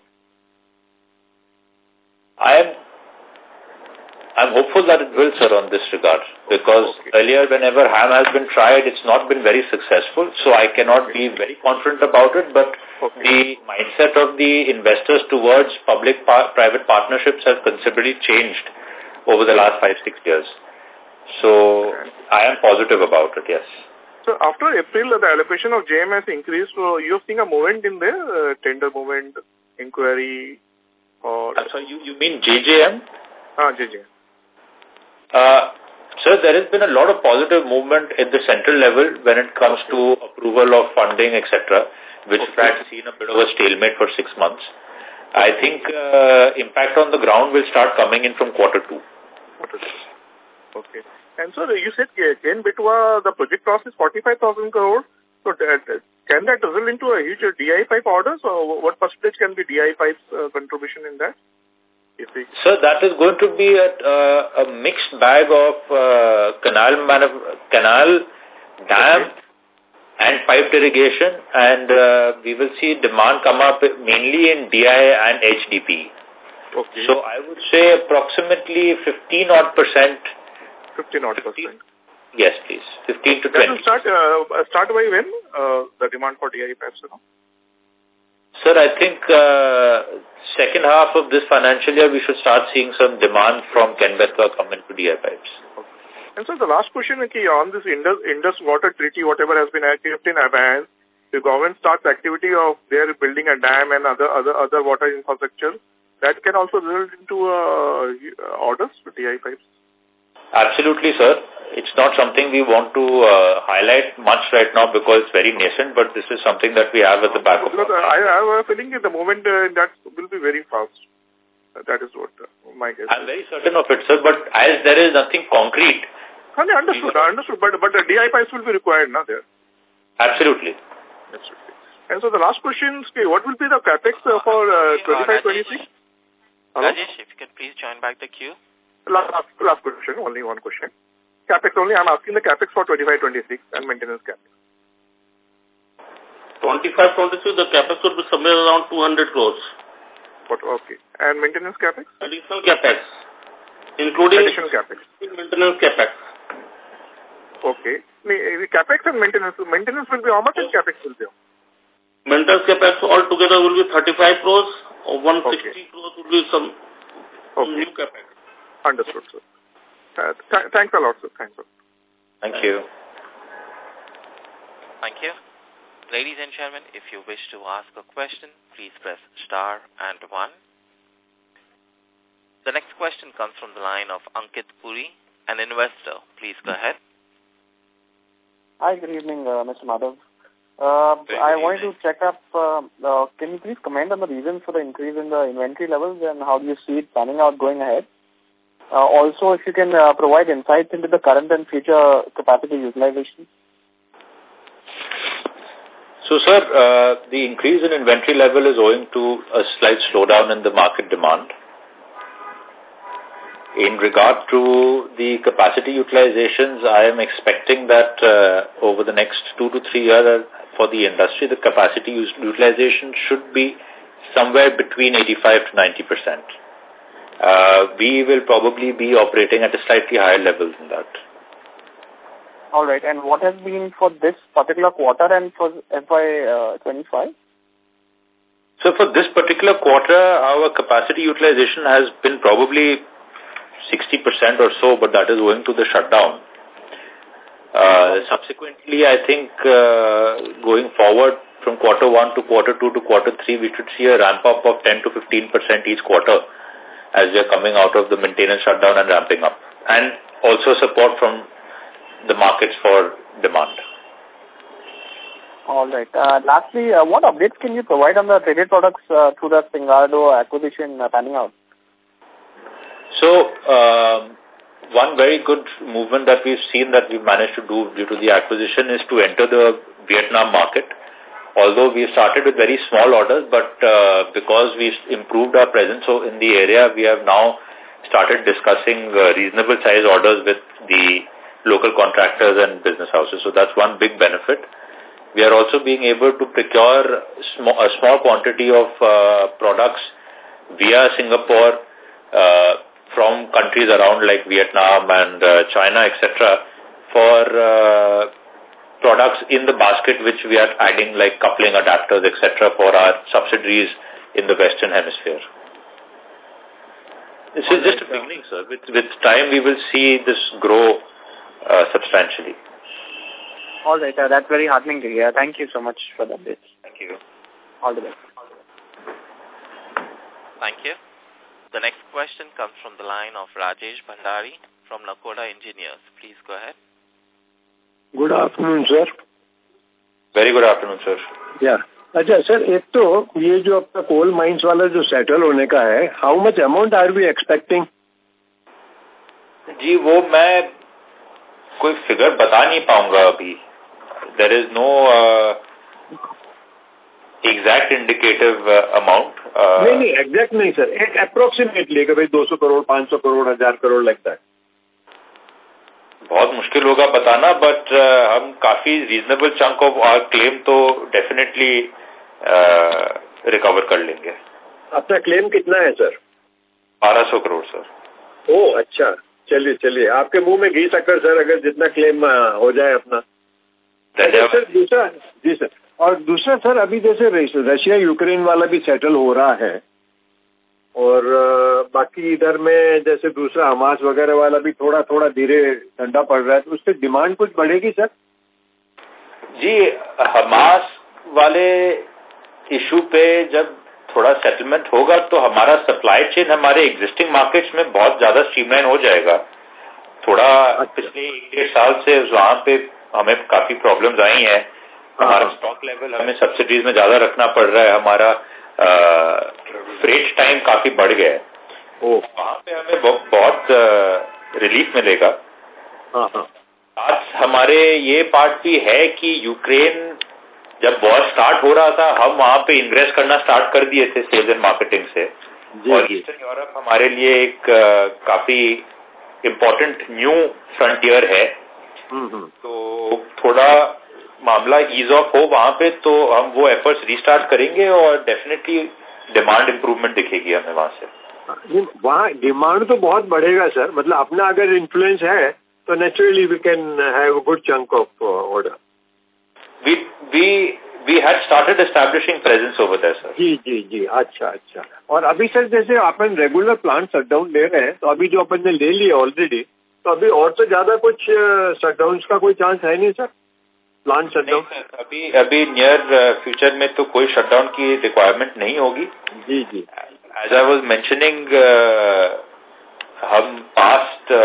I am I'm hopeful that it will, sir, on this regard. Because okay. earlier, whenever HAM has been tried, it's not been very successful. So I cannot okay. be very confident about it. But okay. the mindset of the investors towards public-private partnerships has considerably changed over the last five, six years. So okay. I am positive about it, yes. So after April, the allocation of J M has increased. So you're seeing a movement in there, uh, tender movement, inquiry, or... Uh, so you, you mean J J M? Ah, J J M. Uh, sir, there has been a lot of positive movement at the central level when it comes to approval of funding, et cetera, which okay. had seen a bit of a stalemate for six months. I think uh, impact on the ground will start coming in from quarter two. Quarter two. Okay. And so you said Ken Betwa, the project cost is forty-five thousand crore. So that, can that result into a huge D I pipe orders, or what percentage can be D I pipe's uh, contribution in that? Sir, that is going to be a, uh, a mixed bag of uh, canal, canal, dam, okay. and pipe irrigation, and uh, we will see demand come up mainly in D I and H D P. Okay. So I would say approximately fifteen odd percent. fifteen odd percent. Yes, please. fifteen to twenty. That will start, uh, start by when, uh, the demand for D I pipes, you know? Sir, I think uh, second half of this financial year, we should start seeing some demand from Ken Betwa come into D I pipes. Okay. And so the last question okay, on this Indus, Indus Water Treaty, whatever has been kept in abeyance, the government starts activity of their building a dam and other other other water infrastructure. That can also result into uh, orders for D I pipes. Absolutely, sir. It's not something we want to uh, highlight much right now because it's very nascent, but this is something that we have at the back of our mind. I have a feeling at the moment uh, that will be very fast. Uh, that is what uh, my guess I'm is. very certain of it, sir, but as there is nothing concrete. I understood, I understood, but, but the D I pipes will be required now there. Absolutely. Absolutely. And so the last question is, what will be the capex uh, for uh, twenty-five twenty-six? Rajesh, if you can please join back the queue. Last, last question, only one question. Capex only, I'm asking the capex for twenty-five twenty-six and maintenance capex. twenty-five twenty-six, the capex would be somewhere around two hundred crores. What, okay. And maintenance capex? Additional capex. Including additional capex. Maintenance capex. Okay. The capex and maintenance, maintenance will be how much and capex will be? Maintenance capex altogether will be thirty-five crores, or one hundred sixty okay. crores will be some okay. new capex. Understood, sir. Uh, th thanks a lot, sir. Thanks a lot. Thank you. Thank you. Ladies and gentlemen, if you wish to ask a question, please press star and one. The next question comes from the line of Ankit Puri, an investor. Please go ahead. Hi, good evening, uh, Mister Madhav. Uh, I wanted to check up, uh, uh, can you please comment on the reasons for the increase in the inventory levels and how do you see it panning out going ahead? Uh, also, if you can uh, provide insights into the current and future capacity utilization. So, sir, uh, the increase in inventory level is owing to a slight slowdown in the market demand. In regard to the capacity utilizations, I am expecting that uh, over the next two to three years uh, for the industry, the capacity utilization should be somewhere between eighty-five to ninety percent. Uh, we will probably be operating at a slightly higher level than that. All right. And what has been for this particular quarter and for F Y twenty-five? So for this particular quarter, our capacity utilization has been probably sixty percent or so, but that is owing to the shutdown. Uh, subsequently, I think uh, going forward from quarter one to quarter two to quarter three, we should see a ramp up of ten to fifteen percent each quarter as we are coming out of the maintenance shutdown and ramping up. And also support from the markets for demand. All right. Uh, lastly, uh, what updates can you provide on the traded products uh, through the Singardo acquisition uh, panning out? So, um, one very good movement that we've seen that we've managed to do due to the acquisition is to enter the Vietnam market. Although we started with very small orders, but uh, because we've improved our presence so in the area, we have now started discussing uh, reasonable size orders with the local contractors and business houses. So that's one big benefit. We are also being able to procure sm a small quantity of uh, products via Singapore uh, from countries around like Vietnam and uh, China, et cetera, for uh, products in the basket which we are adding like coupling adapters, et cetera, for our subsidiaries in the Western Hemisphere. This is just a beginning, sir. With, with time, we will see this grow uh, substantially. All right, uh, that's very heartening to hear. Thank you so much for the updates. Thank you. All the best. Thank you. The next question comes from the line of Rajesh Bhandari from Nakoda Engineers. Please go ahead. Good afternoon, sir. Very good afternoon, sir. Yeah. अच्छा sir, एक तो ये जो आपका coal mines वाला जो settle होने का है, how much amount are we expecting? जी वो मैं कोई फिगर बता नहीं पाऊंगा अभी. There is no exact indicative amount. नहीं नहीं एग्जैक्ट नहीं सर, एक अप्रोक्सीमेटली कि भाई दो सौ करोड़, पाँच सौ करोड़, हजार करोड़ लगता है. बहुत मुश्किल होगा बताना, बट uh, हम काफी reasonable chunk of our claim तो डेफिनेटली रिकवर कर लेंगे. आपका क्लेम कितना है सर? बारह सौ करोड़ सर. ओह अच्छा, चलिए चलिए, आपके मुंह में घी शक्कर सर, अगर जितना क्लेम हो जाए अपना. सर दूसरा, जी सर, और दूसरा सर, अभी जैसे रशिया यूक्रेन वाला भी सेटल हो रहा है, और बाकी इधर में जैसे दूसरा हमास वगैरह वाला भी थोड़ा थोड़ा धीरे ठंडा पड़ रहा है, तो उससे डिमांड कुछ बढ़ेगी सर? जी हमास वाले इशू पे जब थोड़ा सेटलमेंट होगा तो हमारा सप्लाई चेन हमारे एग्जिस्टिंग मार्केट्स में बहुत ज्यादा स्ट्रीमलाइन हो जाएगा. थोड़ा अच्छा. पिछले एक डेढ़ साल से वहाँ पे हमें काफी प्रॉब्लम्स आई हैं. हमारा स्टॉक लेवल हमें सब्सिडीज में ज्यादा रखना पड़ रहा है. हमारा फ्रेट टाइम काफी बढ़ गया है. वहाँ पे हमें बहुत, बहुत रिलीफ मिलेगा. आज हमारे ये पार्ट भी है कि यूक्रेन जब वॉर स्टार्ट हो रहा था, हम वहाँ पे इन्वेस्ट करना स्टार्ट कर दिए थे सेल्स एंड मार्केटिंग से. और ईस्टर्न यूरोप हमारे लिए एक uh, काफी इम्पोर्टेंट न्यू फ्रंटियर है. तो थोड़ा मामला ईज ऑफ हो वहाँ पे तो हम वो एफर्ट्स रीस्टार्ट करेंगे और डेफिनेटली डिमांड इम्प्रूवमेंट दिखेगी हमें वहाँ से. वहाँ डिमांड तो बहुत बढ़ेगा सर, मतलब अपना अगर इन्फ्लुएंस है तो naturally we can have a good chunk of order. We we we had started establishing presence over there sir. जी जी जी, अच्छा अच्छा. और अभी सर जैसे अपन रेगुलर प्लांट शटडाउन ले रहे हैं, तो अभी जो अपन ने ले लिया ऑलरेडी, तो अभी और तो ज्यादा कुछ शटडाउन का कोई चांस है नहीं सर? प्लांट शटडाउन अभी अभी नियर फ्यूचर में तो कोई शटडाउन की रिक्वायरमेंट नहीं होगी. जी जी. एज आई वाज मेंशनिंग, हम पास्ट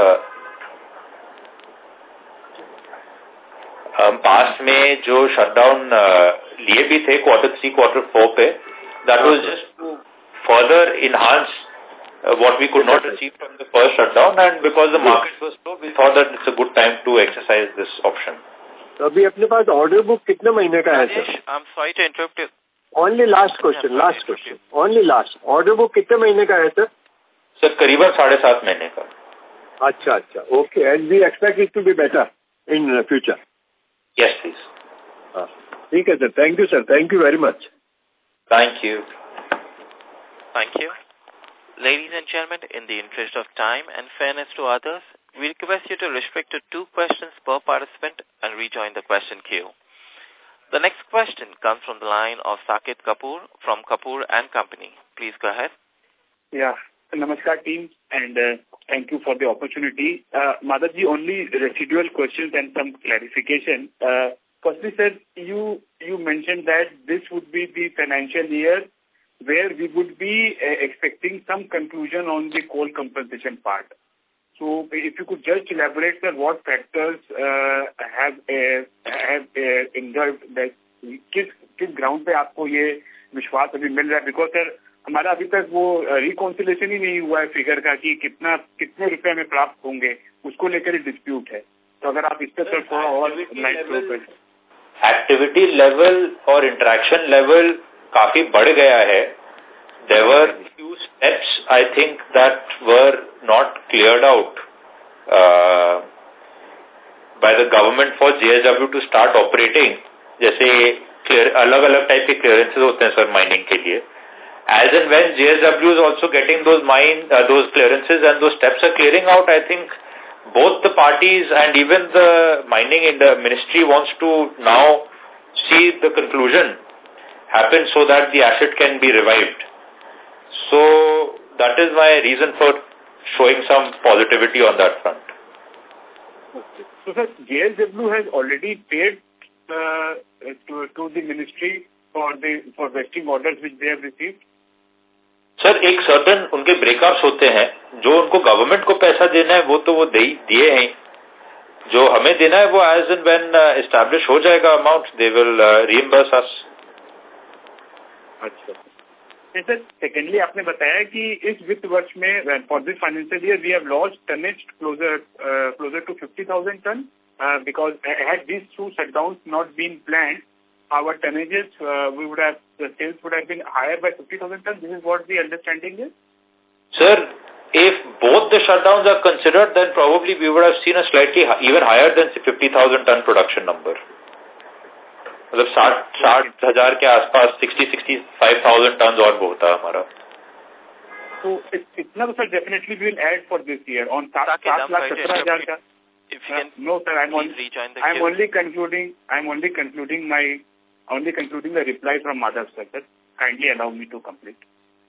हम पास्ट में जो शटडाउन लिए भी थे क्वार्टर थ्री क्वार्टर फोर पे, that was just to further enhance what we could not achieve from the first shutdown, and because the market was slow, we thought that it's a good time to exercise this option. तो अभी अपने पास order book कितने महीने का है sir? I'm sorry to interrupt you. Only last question, last question. Only last. Order book कितने महीने का है सर? सर करीबन साढ़े सात महीने का. अच्छा अच्छा, okay. And we expect it to be better in future. Yes, please. ठीक है sir, thank you sir, thank you very much. Thank you. Thank you. Ladies and gentlemen, in the interest of time and fairness to others, we request you to restrict to two questions per participant and rejoin the question queue. The next question comes from the line of Saket Kapoor from Kapoor and Company. Please go ahead. Yeah. Namaskar team, and uh, thank you for the opportunity. Uh, Madhavji, only residual questions and some clarification. Uh, firstly, sir, you, you mentioned that this would be the financial year where we would be uh, expecting some conclusion on the coal compensation part. So if you could just elaborate, sir, what factors uh, have uh, have uh, involved that किस किस ground पे आपको ये विश्वास अभी मिल रहा है? Because sir हमारा अभी तक वो रिकॉन्सिलेशन ही नहीं हुआ है फिगर का कि कितना कितने रुपए में प्राप्त होंगे, उसको लेकर ही डिस्प्यूट है. तो अगर आप इस पर सर थोड़ा और लाइट थ्रो करें. एक्टिविटी लेवल और इंटरेक्शन लेवल काफी बढ़ गया है. There were few steps, I think, that were not cleared out uh, by the government for J S W to start operating. जैसे अलग अलग टाइप के क्लियरेंसेज होते हैं सर माइनिंग के लिए. As and when J S W is also getting those mine uh, those clearances and those steps are clearing out, I think both the parties and even the mining in the ministry wants to now see the conclusion happen so that the asset can be revived. So that is my reason for showing some positivity on that front. Okay. So sir, J S W has already paid uh, to, to the ministry for the for vesting orders which they have received? Sir एक certain उनके breakups होते हैं, जो उनको government को पैसा देना है वो तो वो दे दिए हैं, जो हमें देना है वो एज एंड व्हेन एस्टैब्लिश हो जाएगा amount, they will reimburse us. अच्छा सर, सेकेंडली आपने बताया कि इस वित्त वर्ष में for this financial year we have lost tonnage closure closure to fifty thousand tonne because had this two shutdowns not been planned, our tonnages, uh, we would have, the sales would have been higher by fifty thousand tons. This is what the understanding is? Sir, if both the shutdowns are considered, then probably we would have seen a slightly even higher than fifty thousand ton production number. मतलब साठ साठ हजार के आसपास sixty sixty-five thousand tons और होता हमारा. So इतना तो sir definitely we will add for this year on सात लाख सत्रह हजार का. If you can, uh, no sir, I'm on, rejoin the I'm only concluding. I'm only concluding my. Only concluding the reply from Madhav sir. Sir, kindly allow me to complete.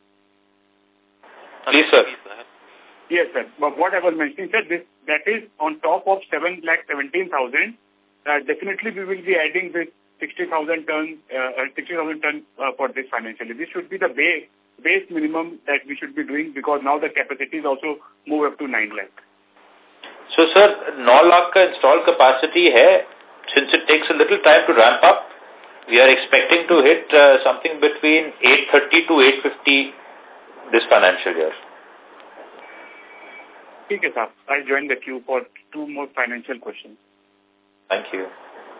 Please, sir. Yes, sir. But what I was mentioning, sir, this that is on top of seven lakh seventeen thousand. Uh, definitely, we will be adding this sixty thousand tons, uh, sixty thousand tons uh, for this financial year. This should be the base base minimum that we should be doing, because now the capacities also move up to nine lakh. So, sir, nine lakh ka installed capacity hai. Since it takes a little time to ramp up, we are expecting to hit uh, something between eight thirty to eight fifty this financial year. Okay, sir. I'll join the queue for two more financial questions. Thank you.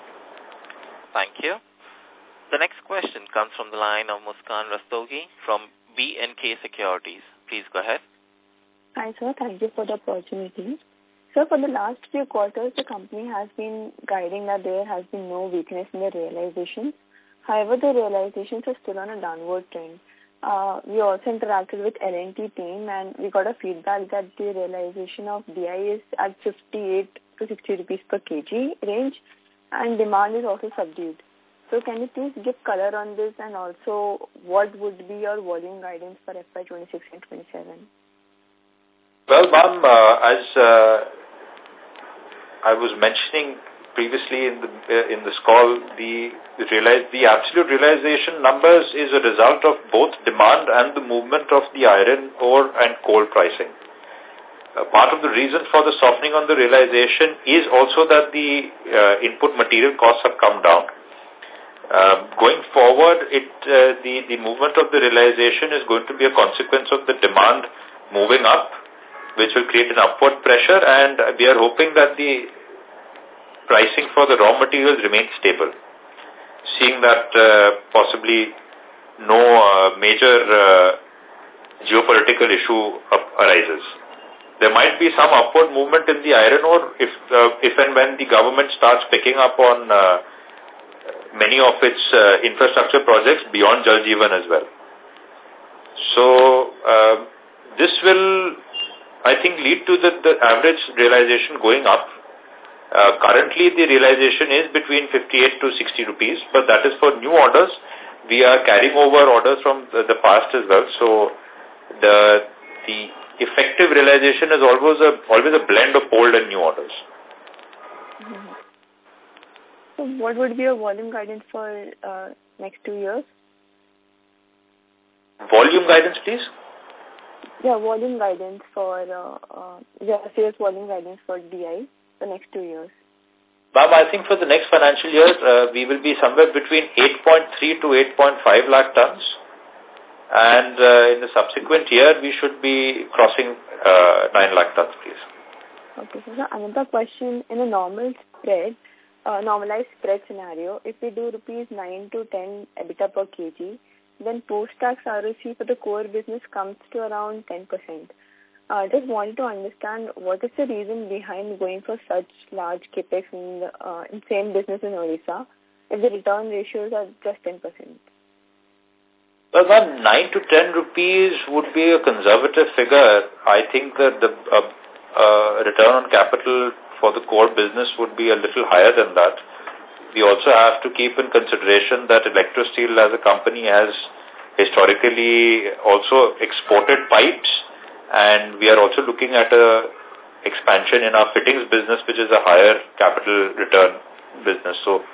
Thank you. The next question comes from the line of Muskan Rastogi from B N K Securities. Please go ahead. Hi, sir. Thank you for the opportunity. So for the last few quarters, the company has been guiding that there has been no weakness in the realizations. However, the realizations are still on a downward trend. Uh, we also interacted with L and T team, and we got a feedback that the realization of D I is at fifty-eight to sixty rupees per kg range, and demand is also subdued. So can you please give color on this, and also what would be your volume guidance for F Y twenty-six and twenty-seven? Well, ma'am, uh, as uh, I was mentioning previously in the uh, in this call, the the, realize, the absolute realization numbers is a result of both demand and the movement of the iron ore and coal pricing. Uh, part of the reason for the softening on the realization is also that the uh, input material costs have come down. Uh, going forward, it uh, the the movement of the realization is going to be a consequence of the demand moving up, which will create an upward pressure, and we are hoping that the pricing for the raw materials remains stable, seeing that uh, possibly no uh, major uh, geopolitical issue up arises. There might be some upward movement in the iron ore if, uh, if and when the government starts picking up on uh, many of its uh, infrastructure projects beyond Jal Jeevan as well. So uh, this will, I think, lead to the, the average realization going up. Uh, currently, the realization is between fifty-eight to sixty rupees, but that is for new orders. We are carrying over orders from the, the past as well. So the the effective realization is always a always a blend of old and new orders. Mm-hmm. So what would be your volume guidance for uh, next two years? Volume guidance, please? Yeah, volume guidance for, uh, uh, yeah, sales volume guidance for D I the next two years. Ma'am, I think for the next financial year, uh, we will be somewhere between eight point three to eight point five lakh tons. And uh, in the subsequent year, we should be crossing uh, nine lakh tons, please. Okay, so another question, in a normal spread, uh, normalized spread scenario, if we do rupees nine to ten EBITDA per kg, then post-tax R O C for the core business comes to around ten percent. I uh, just wanted to understand what is the reason behind going for such large capex in the uh, in same business in Odisha if the return ratios are just ten percent. Well, ma'am, nine to ten rupees would be a conservative figure. I think that the uh, uh, return on capital for the core business would be a little higher than that. We also have to keep in consideration that Electrosteel as a company has historically also exported pipes, and we are also looking at a expansion in our fittings business, which is a higher capital return business. So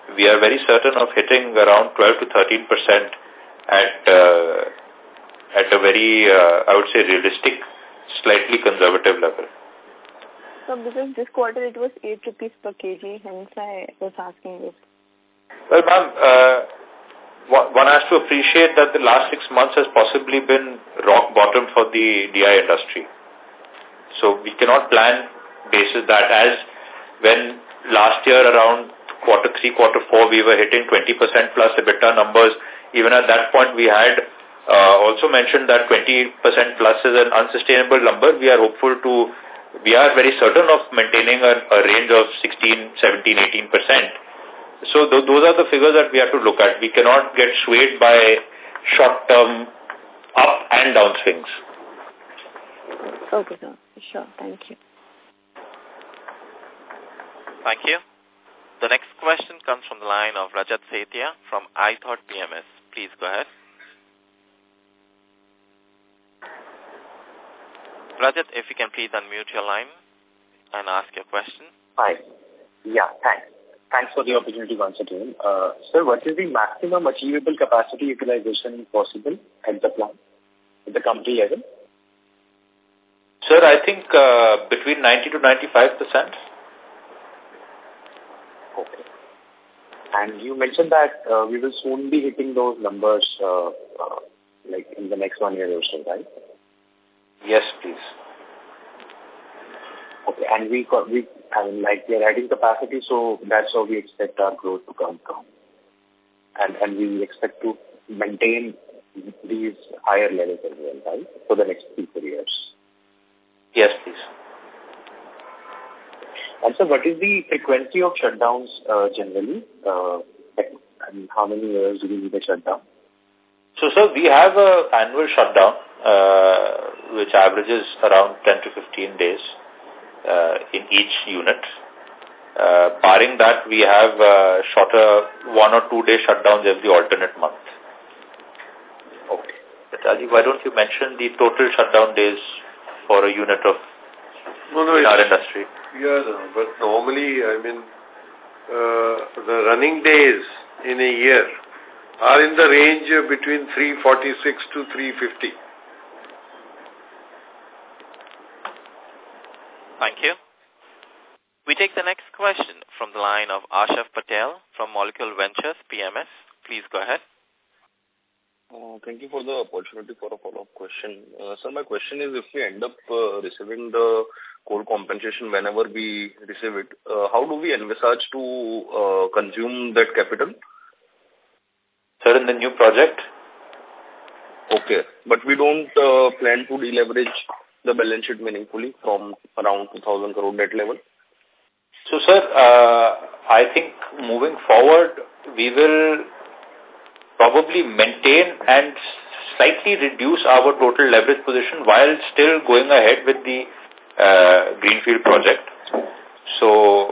we are very certain of hitting around twelve to thirteen percent at uh, at a very, uh, I would say, realistic, slightly conservative level. So because this quarter it was eight rupees per kg, hence I was asking this. Well, ma'am, uh, one has to appreciate that the last six months has possibly been rock bottom for the D I industry. So we cannot plan basis that, as when last year around quarter three, quarter four, we were hitting twenty percent plus EBITDA numbers. Even at that point, we had uh, also mentioned that twenty percent plus is an unsustainable number. We are hopeful to, we are very certain of maintaining a, a range of sixteen, seventeen, eighteen percent. So th those are the figures that we have to look at. We cannot get swayed by short-term up and down swings. Okay, sir. Sure. Thank you. Thank you. The next question comes from the line of Rajat Sethia from iThought P M S. Please go ahead. Rajat, if you can please unmute your line and ask your question. Hi. Yeah, thanks. Thanks for the opportunity once again. Uh, sir, what is the maximum achievable capacity utilization possible at the plant, at the company level? Sir, I think uh, between ninety to ninety-five percent. Okay. And you mentioned that uh, we will soon be hitting those numbers uh, uh, like in the next one year or so, right? Yes, please. Okay, and we got, we I mean, like we are adding capacity, so that's how we expect our growth to come from, and and we expect to maintain these higher levels as well, right, for the next three four years. Yes, please. And so, what is the frequency of shutdowns uh, generally? Uh, and how many years do we need a shutdown? So, sir, we have an annual shutdown, uh, which averages around ten to fifteen days. Uh, in each unit. Uh, barring that, we have uh, shorter one or two day shutdowns every alternate month. Okay. Rajiv, why don't you mention the total shutdown days for a unit of no, no, in our industry? Yeah, no, but normally, I mean, uh, the running days in a year are in the range between three forty-six to three fifty. Thank you. We take the next question from the line of Ashaf Patel from Molecule Ventures, P M S. Please go ahead. Uh, thank you for the opportunity for a follow-up question. Uh, sir, my question is, if we end up uh, receiving the coal compensation whenever we receive it, uh, how do we envisage to uh, consume that capital? Sir, in the new project? Okay, but we don't uh, plan to deleverage the balance sheet meaningfully from around two thousand crore debt level? So, sir, uh, I think moving forward, we will probably maintain and slightly reduce our total leverage position while still going ahead with the uh, Greenfield project. So,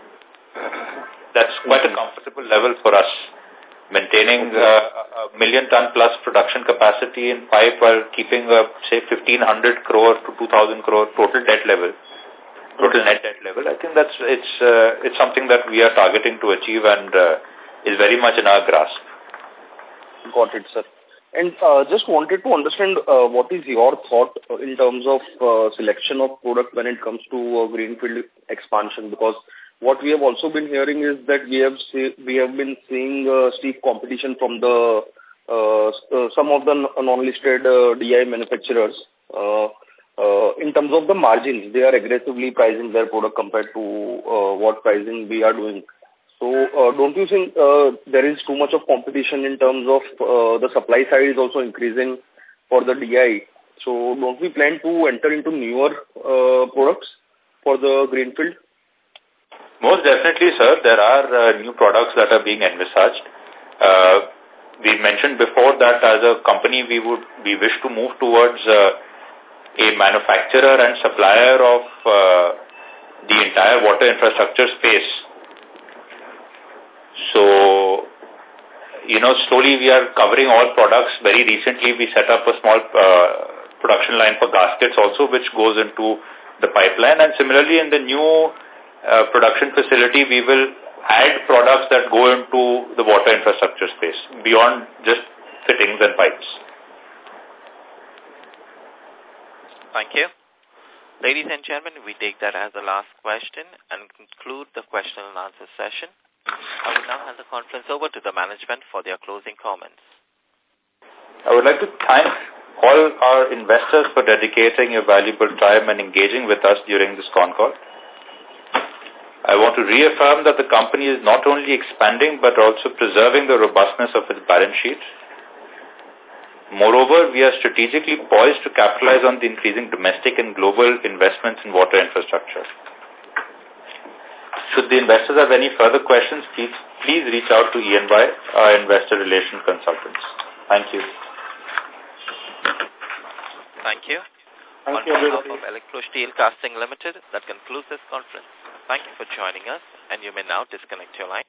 that's quite a comfortable level for us. Maintaining uh, a million ton plus production capacity in pipe while keeping a, say, fifteen hundred crore to two thousand crore total debt level, total net debt level. I think that's, it's, uh, it's something that we are targeting to achieve and uh, is very much in our grasp. Got it, sir. And uh, just wanted to understand uh, what is your thought in terms of uh, selection of product when it comes to uh, Greenfield expansion, because what we have also been hearing is that we have see, we have been seeing uh, steep competition from the uh, uh, some of the non-listed uh, D I manufacturers. Uh, uh, in terms of the margins, they are aggressively pricing their product compared to uh, what pricing we are doing. So, uh, don't you think uh, there is too much of competition in terms of uh, the supply side is also increasing for the D I? So, don't we plan to enter into newer uh, products for the Greenfield? Most definitely, sir. There are uh, new products that are being envisaged. Uh, we mentioned before that as a company, we would we wish to move towards uh, a manufacturer and supplier of uh, the entire water infrastructure space. So, you know, slowly we are covering all products. Very recently, we set up a small uh, production line for gaskets also, which goes into the pipeline. And similarly, in the new Uh, production facility, we will add products that go into the water infrastructure space beyond just fittings and pipes. Thank you. Ladies and gentlemen, we take that as the last question and conclude the question and answer session. I will now hand the conference over to the management for their closing comments. I would like to thank all our investors for dedicating your valuable time and engaging with us during this con call. I want to reaffirm that the company is not only expanding but also preserving the robustness of its balance sheet. Moreover, we are strategically poised to capitalize on the increasing domestic and global investments in water infrastructure. Should the investors have any further questions, please, please reach out to E and Y, our investor relations consultants. Thank you. Thank you. Thank On you, behalf everybody. of Electro Steel Casting Limited, that concludes this conference. Thank you for joining us, and you may now disconnect your line.